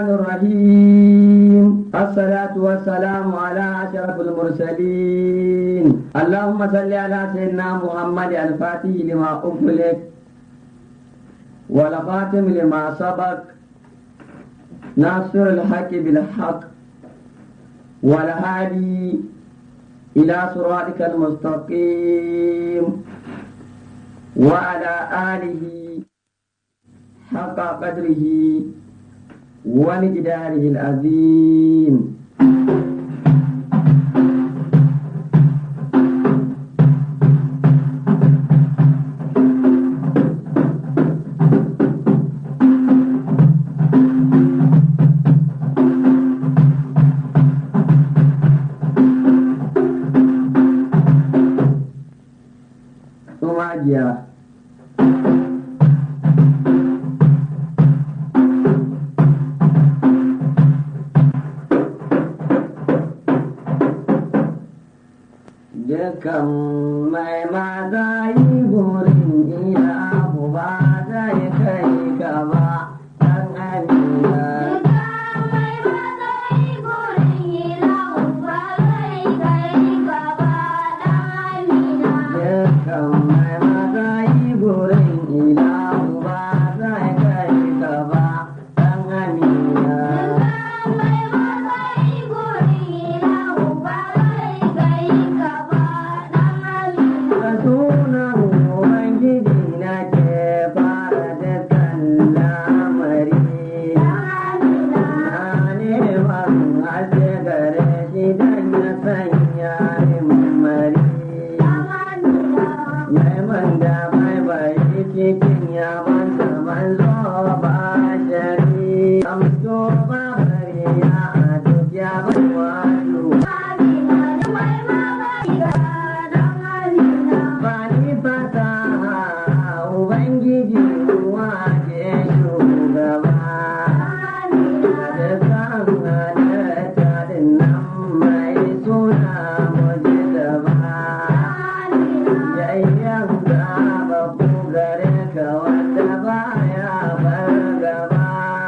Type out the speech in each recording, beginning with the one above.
الرحمن الرحيم. الصلاة والسلام على أشرف المرسلين. اللهم صل على سيدنا محمد الفاتح لما أغلق والخاتم لما سبق ناصر الحق بالحق والهادي إلى صراطك المستقيم وعلى آله حق قدره ومقداره العظيم. Dukan mai magayi burin iya abu ba zai kai ka ba ɗan amina. Dukan mai magayi burin iya abu ba zai kai ka ba ɗan amina. Dukan mai magayi burin iya abu ba zai kai ka ba ɗan amina. Dukan mai magayi burin iya abu ba zai kai ka ba ɗan amina. Sunan Ubangiji na ke fara dukkan lamari. Na neman haske gare shi don ya sanya min mari. Ya yi man da bai cikin yabansa ban zo ba shari. Amso ba bari ya a duk ya bai wato. Bani fata Ubangiji ruwa ke shugaba. Da kan halitta din nan mai suna mujtaba. Yayyan gaba ku gare ka wanda baya bar gaba.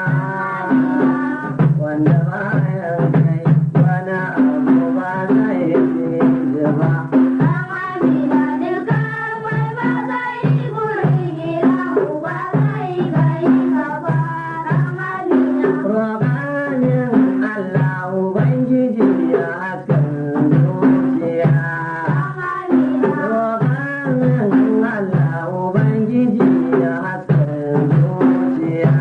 Wanda baya kai wani abu ba zai fi ba. Roƙanin Allah Ubangiji ya hakan zuciya. Roƙanin Allah Ubangiji ya hakan zuciya.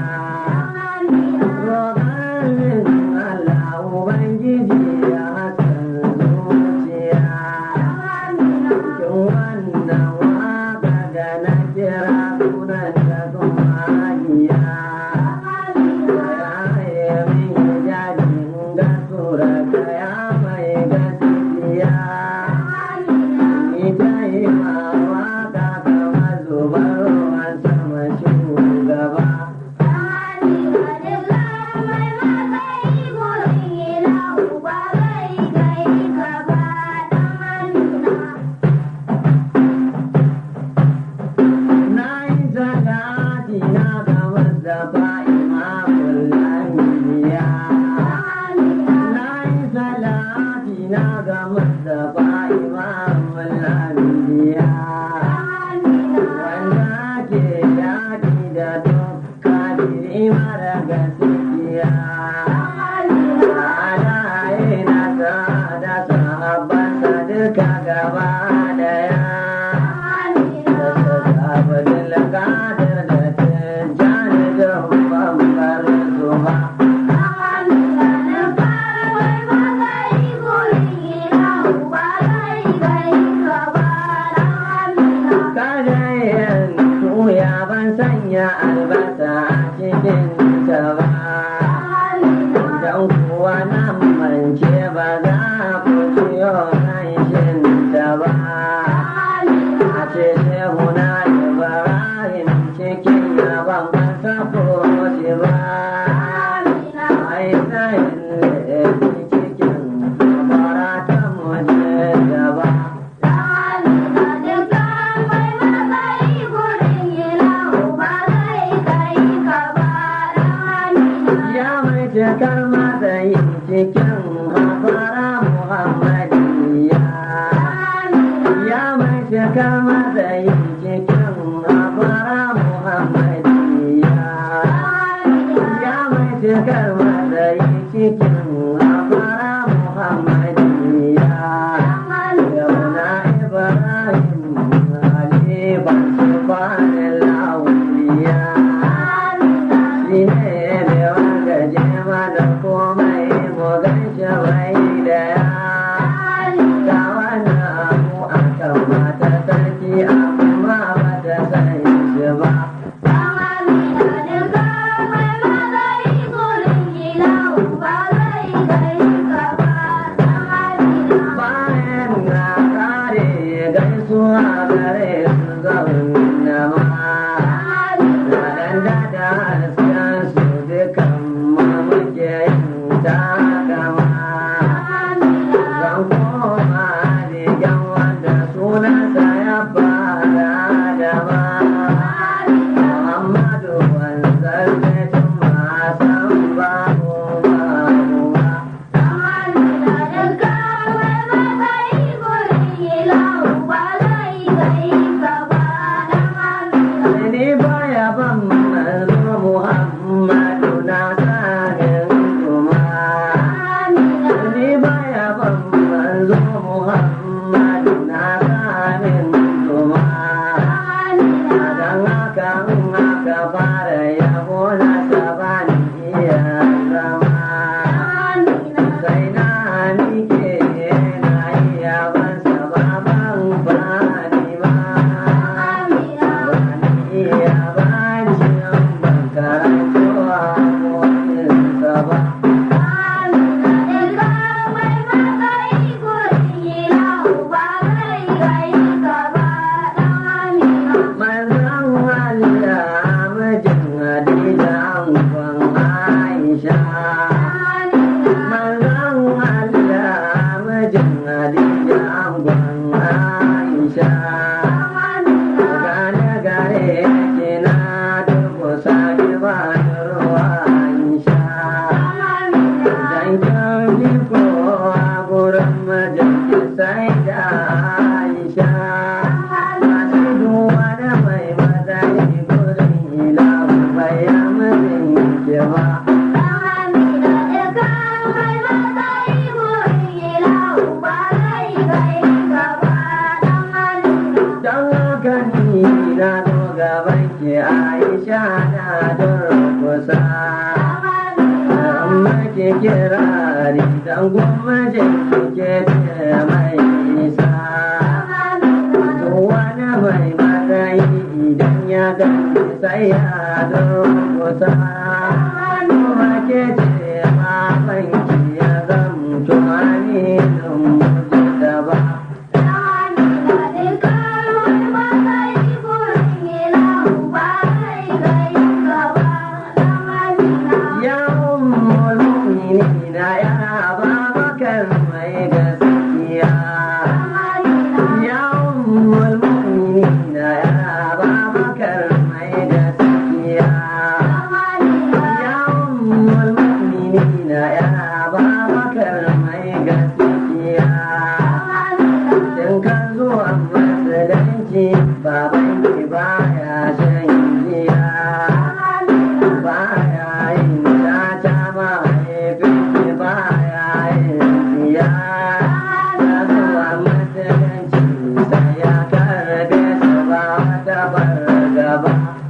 Roƙanin Allah Ubangiji ya hakan zuciya. Cikin wannan waƙa da na kira sunan ta Zumagiya. cikar matsayin cikin hafara Muhammadiyya. Ya mai cikar matsayin cikin hafara Muhammadiyya. Ya mai cikar matsayin cikin hafara Muhammadiyya. Yauna Ibrahim Halifan Subhanal Awliya. Shi ne da wanda jema da komai mu gaishe bai daya. Ta wani abu a kan mata sarki amma ba ta san shi ba. Bayan na kare gaisuwa gare su zauna ma. Waɗanda da hasken su dukan muke yin takama. Zan koma rigen wanda sunansa ya fara da ma. Muhammadu wanzar da tun masan babu babu ba. Ni baya ban manzo Muhammadu na sanin kuma. Ni baya ban manzo Muhammadu na sanin kuma. Dan haka in aka fara yabo na sabani iya zama. Sai na nike na iya ban sababan bani ba. Iya bacin ban karanto a motinsa ba. Manzon Allah mijin Hadija angon Aisha. Manzon Allah mijin Hadija angon Aisha. Gane gare kina durkusa ki ba ni ruwan sha. Dan kin ji kowa gurin mijinki sai da Aisha. Masu duwa da mai matsayi gurin ilahu bai yi mijinki ba. Don haka ni na zo gaban ki Aisha na durkusa. Amma ki kirari dan gwamnatin ki ke ce mai nisa. Wani mai matsayi idan ya gani sai ya durkusa. Kuma ke ce babanki ya zamto aminin mujtaba. Ya ummul mu'minina ya Abubakar mai gaskiya. Ya ummul mu'minina ya Abubakar mai gaskiya. Ya ummul mu'minina ya Abubakar mai gaskiya. Kin kan zuwa musulunci babanki baya shan giya. Baya yin caca mahaifinki baya yin siya. Ya zuwa musulunci sai ya karbe su ba wata fargaba.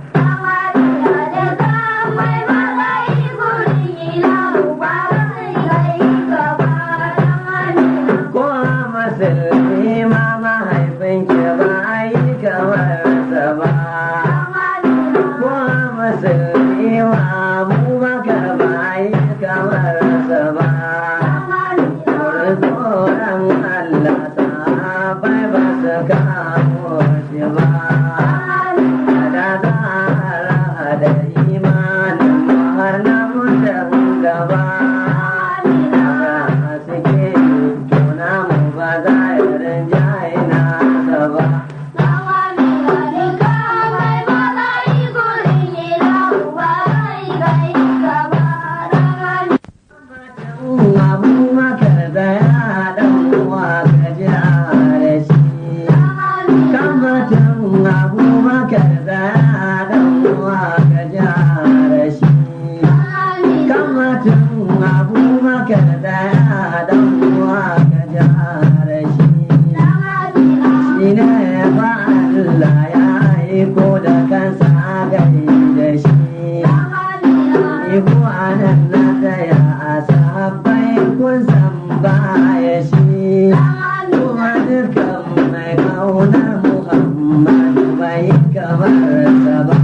Ko a musulmi ma mahaifinki ba yi kamar sa ba. Ko a musulmi ma Abubakar ba yi kamar sa ba. Wurin tsoron Allah sahabbai ba su kamo shi ba. Da zahara da imanin mu har na mutan gaba. Haka suke tuna mu ba za ya rinjaye na ba. abubakar daya dan uwa ka jara shi shi ne fa Allah ya aiko da kansa a gari da shi iko anan na daya a sahabbai kun san baya shi kuma dukkan mai kaunar Muhammadu bai kamar sa ba.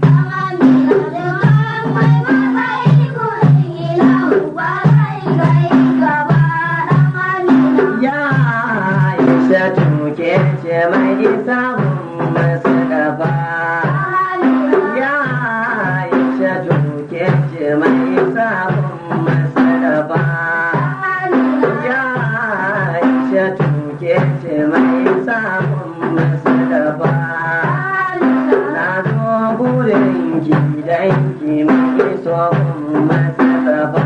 Mai isa masu gaba ya aisha tuke ce mai isa masu gaba ya aisha tuke ce mai isa masu gaba na zo gurin ki danki mai iso masu gaba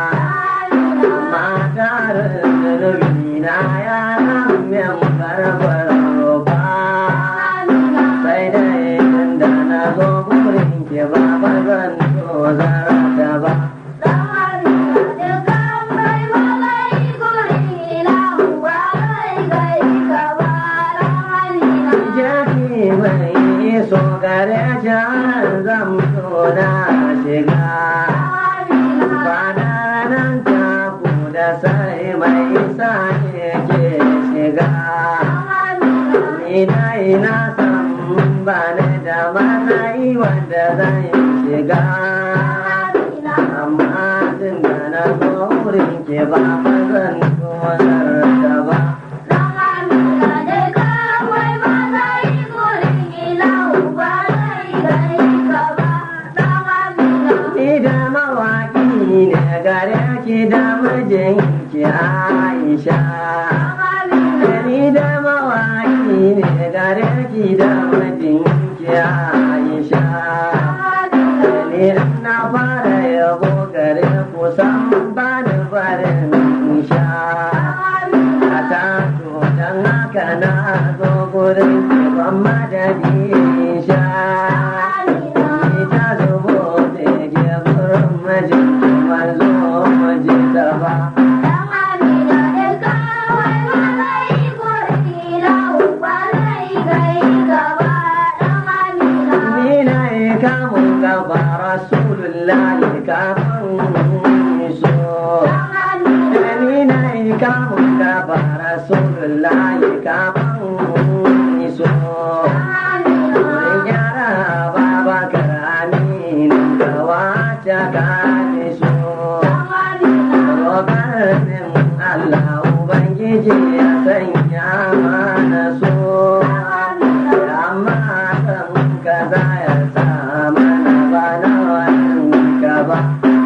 matar zunubi na ya nan barbar ba zan so zarata ba. Jaki mai so gare jan zan so na shiga. Bana nan taku da sai mai sa ke shiga. Ni dai na san ba ne da matsayi wanda zan shiga amma tun da na zo wurin ke ba zan so zarta ba. Ni da mawaƙi ne gare ki da mijinki Aisha. Ni da mawaƙi ne gare ki da mijinki Aisha. Ni na fara yabo gare ku san ba da barin sha. A tato don haka na zo gurin ki ban madadi sha. Ni ta zubo da ke gurin mijinki manzo maji ta ba. Rasulullah kafin so ni na yi kamun gaba Rasulullah kafin so yara baba karami ka wata ka so roƙarin Allah ubangiji ya sanya mana so amma kan kaza ya sa mana bana ba.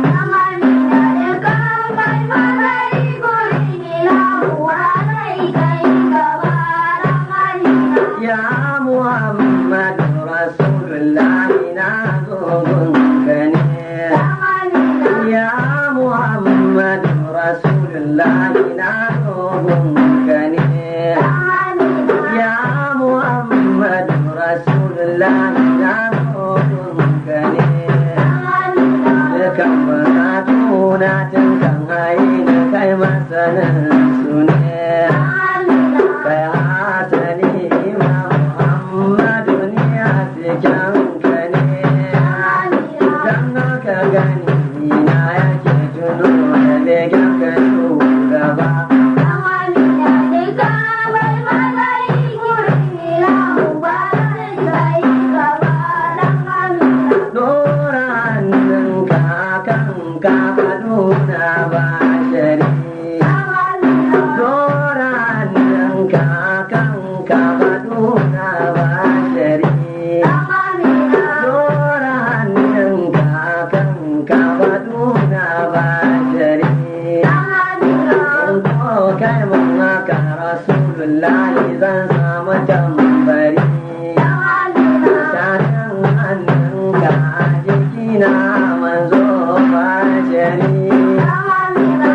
Ya Muhammad Rasulullah na zogon kane. Ya Muhammad Rasulullah na zogon kane. Ya Muhammad Rasulullah na zogon kane. Kan bukatu na tun kan hayi na kai masanin su ne. Kai hasali ma Muhammadu ne a cikin ka ne. Dan haka gani na yake tuno da legen ka shugaba. Zan samu tambari shanin hannunka a jikina manzo bashari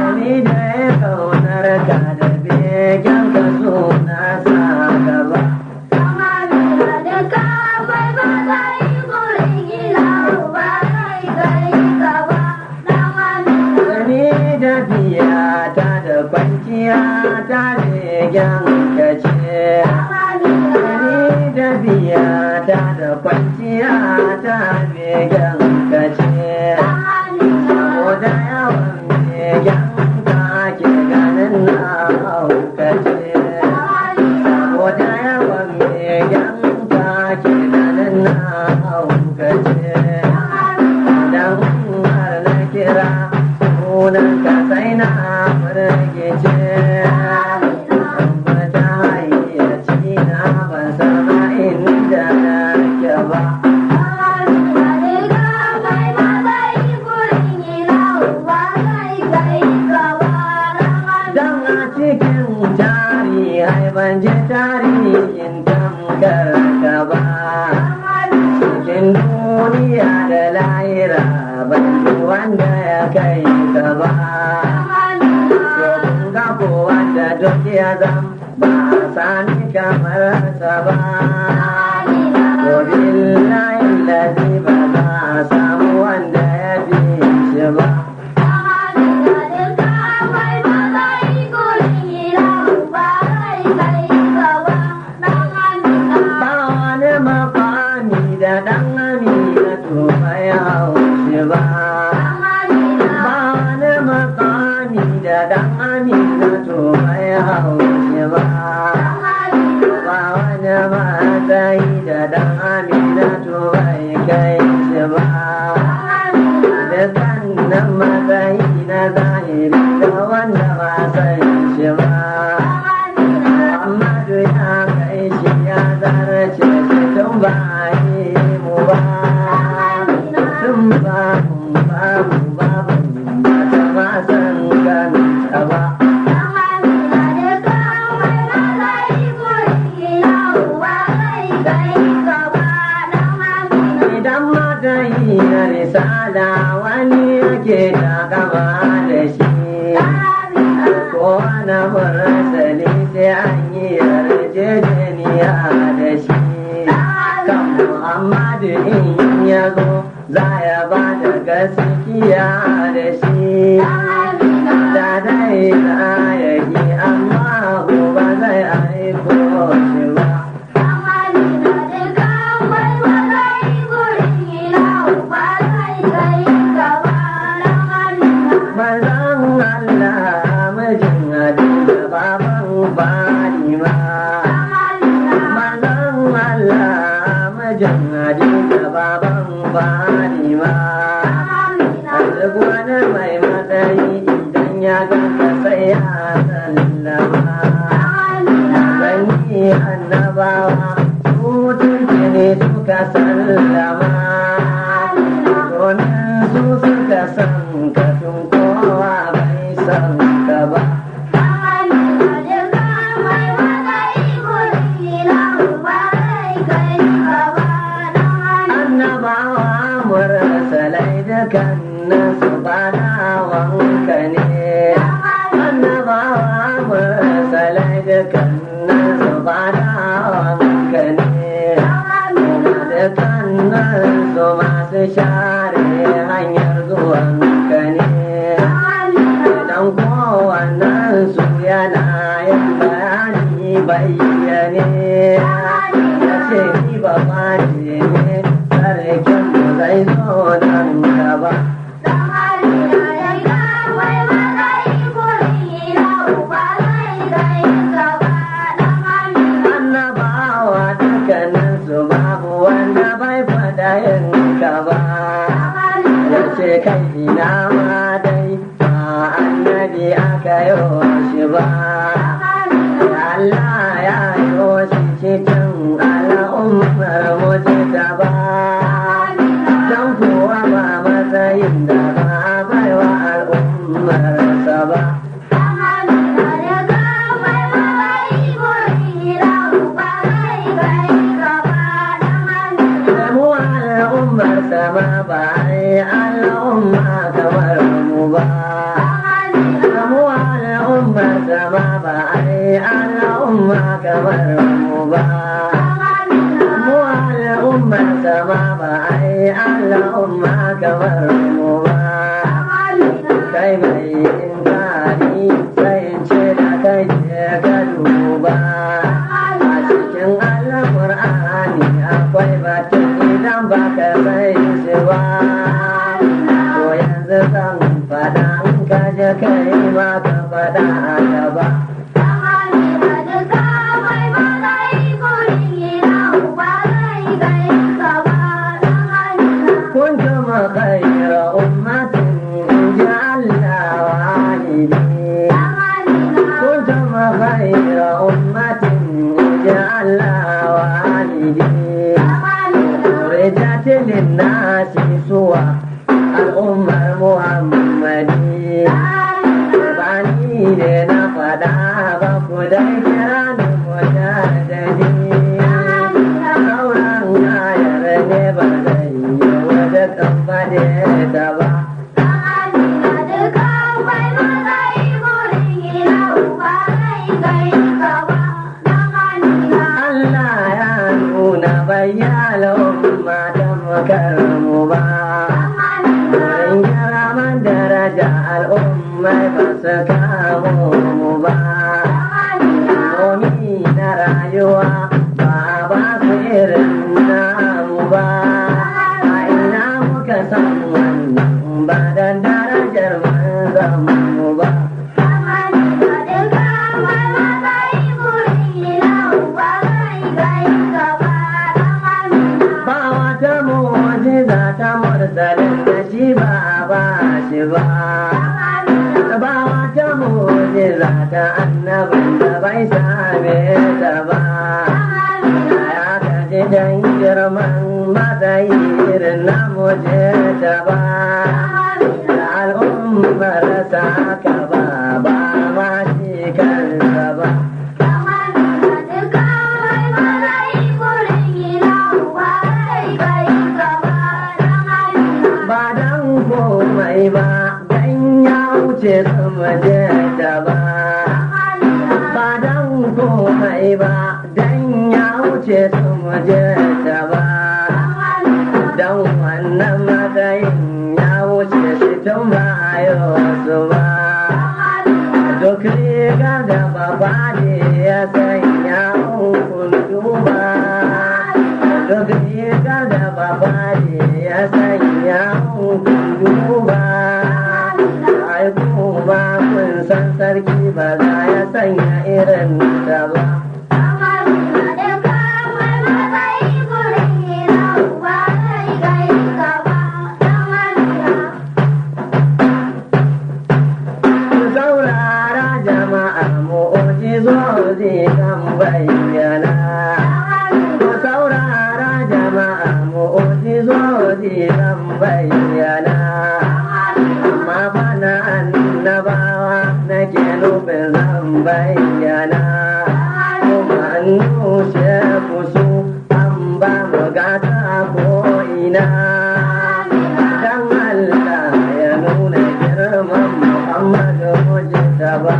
tafiya ta da kwanciya ta begen ka ce. Ni tafiya ta da kwanciya ta begen ka ce. Saboda yawan begen ka ke ganin na haukace. Saboda yawan begen ka ke ganin na haukace. Dan har na kira sunan ka sai na firgice. Tabbata hayyaci na ban sama inda nake ba. Dan a cikin tarihai ban ji tarihin tamkar ka ba. Cikin duniya da lahira ban ji wanda ya kai ka ba. To kun ga ko wanda duk ya zam ba a sani kamar sa ba. To billahi lazi ba za a samu wanda ya fi shi ba. Ba wani makami da ɗan Aminatu bai hau shi ba. Ba wani makami da ɗan Aminatu bai hau shi ba. Ba wani matsayi da ɗan Aminatu bai kai shi ba. Da sannan matsayi na zahiri da wanda ba san shi ba. Muhammadu ya kai shi ya zarce shi tun ba yi mu ba. Tun ba mu ba ta ma san kanta ba. Idan matsayi na risala wani yake takama da shi. Ko na murasali sai an yi yarjejeniya da shi. Kan Muhammadu in ya zo za ya ba da gaskiya da shi. Da dai za ya yi amma ba zai aiko shi ba. Manzon Allah mijin Hadija baban Fatima. Manzon Allah mijin Hadija baban Fatima. Duk wani mai matsayi idan ya ganka sai ya sallama. Bani annabawa su tuntuni suka sallama. Domin su suka san ka tun kowa bai san ka ba. Annabawa mursalai dukannin su badawanka ne. Annabawa mursalai dukannin su badawanka ne. Kuma dukannin su masu share hanyar zuwanka ne. Idan kowannen su yana yin bayani bayyane. Ya ce ni ba ce ne sarkin mu zai zo nan gaba. Annabawa dukkanin su babu wanda bai fada yin ka ba. Ya ce kai ina ma dai ba annabi aka yi shi ba. Allah ya yi shi cikin al'ummar mujita ba. Don kuwa ba matsayin da ba baiwa al'ummarsa ba. Mu al'ummarsa ma ba ai al'umma kamar mu ba. Mu al'ummarsa ma ba ai al'umma kamar mu ba. Mu al'ummarsa ma ba ai al'umma kamar mu ba. Kai mai inkari sai in ce da kai je ka duba a cikin alƙur'ani akwai batun idan baka sai shi ba to yanzu zan faɗa in ka je kai ma ka faɗa a gaba كنتم خير أمة جعلنا والدين كنتم خير أمة جعلنا والدين أخرجت للناس سوى الأمة المحمدية بني لنا فدا بكدي كران مجددين sauran ayar ne ba zai yi wata kamfani da ba Allah ya nuna bayyana matan makarmu ba wurin karaman daraja al'ummai ba su kamo mu ba nomi na rayuwa ba su irin namu ba a ina muka san wannan ba dan darajar manzon mu ba ba wata mu'jiza ta mursalin da shi ba shi ba ba wata mu'jiza ta annabin da bai same ta ba dan girman matsayi irin na muje ta ba da al'ummar sa ka ba ma shi kansa ba ba dan komai ba dan ya wuce su muje ta ba ba dan komai ba dan ya wuce su muje ta ba don wannan matsayin ya wuce shi tun ba su ba duk rigar da baba ne ya sanya hukun duba duk rigar da baba ne ya sanya hukun duba ai kuma kun san sarki ba za ya sanya irin ta ba mu'ujizozi kan bayyana ku saurara jama'a mu'ujizozi kan bayyana amma bana annabawa nake nufin zan bayyana kuma an nushe kusu an ba mu gata ko ina dan Allah ya nuna girman Muhammadu Mujtaba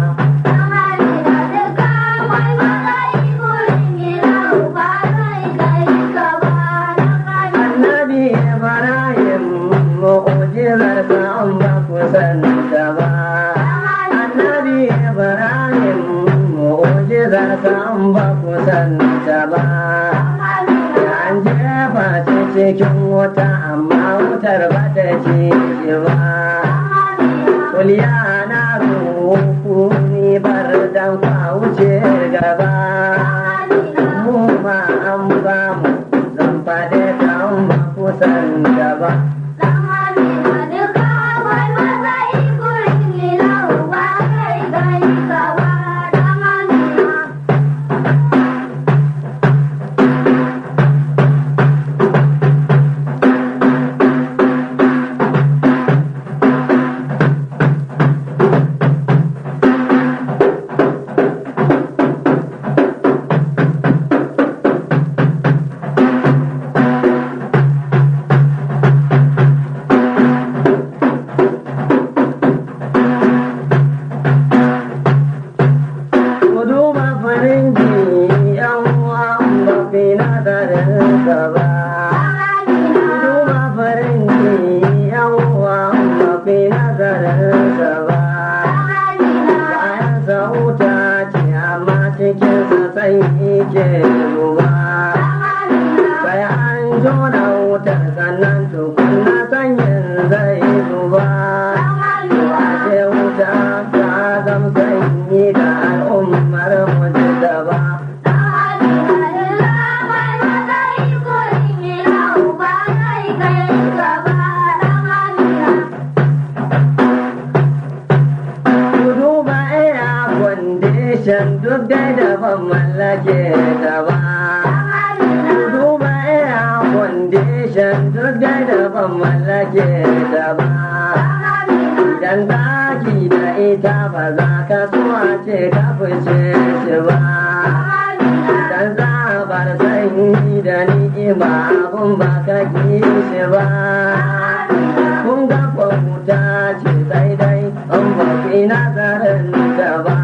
mu'ujizarsa an ba ku santa ba annabi Ibrahim mu'ujizarsa an ba ku santa ba an jefa shi cikin wuta amma wutar ba ta ci shi ba kuliya na ruku ni bar dan kwa wuce gaba mu ma an ba mu zan faɗe ta an ba ku santa ba ke zuba sai an jona wutar sannan tukunna sanyin zai zuba ashe wuta ta zam sanyi ga al'ummar mujtaba duk dai da ban mallake ta ba duba air condition duk dai da ban mallake ta ba idan daki da ita ba za ka so a ce ka fice shi ba idan zabar sanyi da ni'ima abun ba ka ki shi ba kun ga wuta ce sai dai an ba fi nazarin ta ba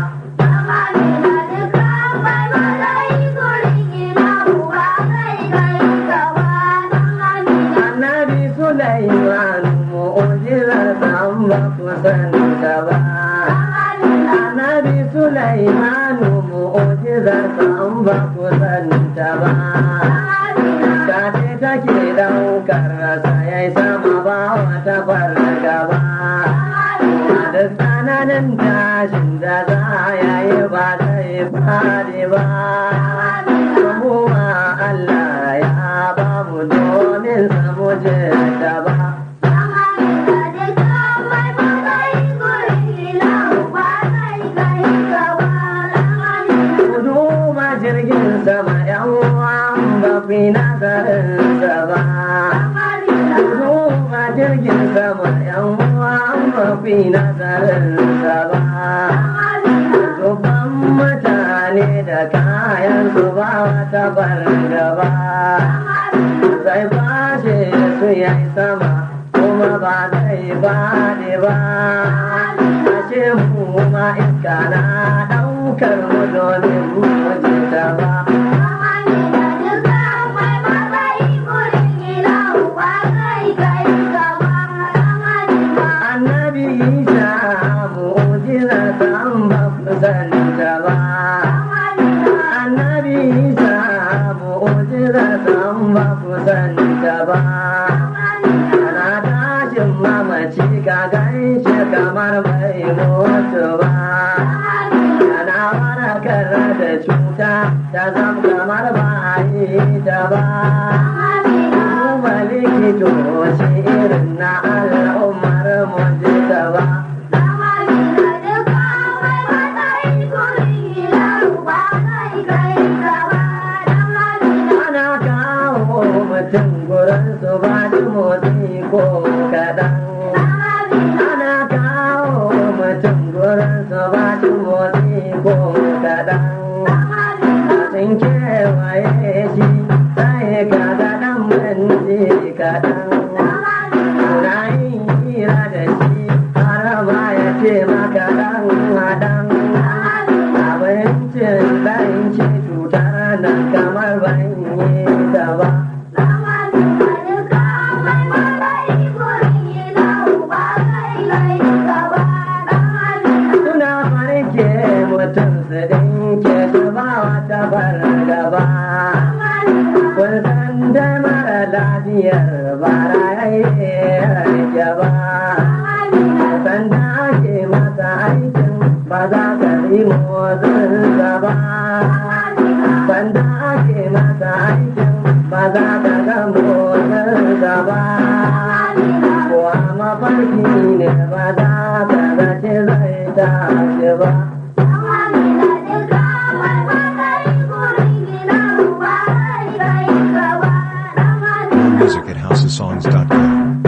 Sulaiman mu'ujizar san ba ku san ta ba. Annabi Sulaiman mu'ujizar san ba ku san ta ba. Kace take daukar rasa yayi sama ba wata farga ba. Da tsananin tashin da za yayi ba zai fadi ba. Kuma Allah ya ba mu domin samu jita ba. Jirgin sama yan uwan ba fi nazarin sa ba. Duba jirgin sama yan uwan ba fi nazarin sa ba. Dubban mutane da kayan su ba wata barga ba. Sai fashe su yayi sama kuma ba zai bade ba. Ashe mu ma iska na ɗaukar mu domin mu ta ba. Annabi Isa mu'jiza san ba ku san ta ba. Annabi Isa mu'jiza san ba ku san ta ba. Ana tashin mamaci ka gaishe kamar bai mutu ba. Ana warakar da cuta ta zam kamar ba yi ta ba. Kuma likitoci irin na al'ummar mujtaba. Ana kawo mutum gurin su ba ji motsi ko kaɗan. Ana kawo mutum gurin su ba ji motsi ko kaɗan. Sun kewaye shi sai ka ga ɗan banji kaɗan. Na yi hira da shi har ma ya ce maka ɗan haɗan. Abincin ɗan ci cutar nan kamar ban yi ta ba. Suna farke mutum su ɗinke su ba wata fargaba. Kun san dai mara lafiyar bara ya ba. Sanda ake masa aikin ba za ka yi motsinsa ba. Sanda ake masa aikin ba za ka ga motsinsa ba. Kuwa mafarki ne ba za ka zace zai tashi ba. Music at housesongs.com.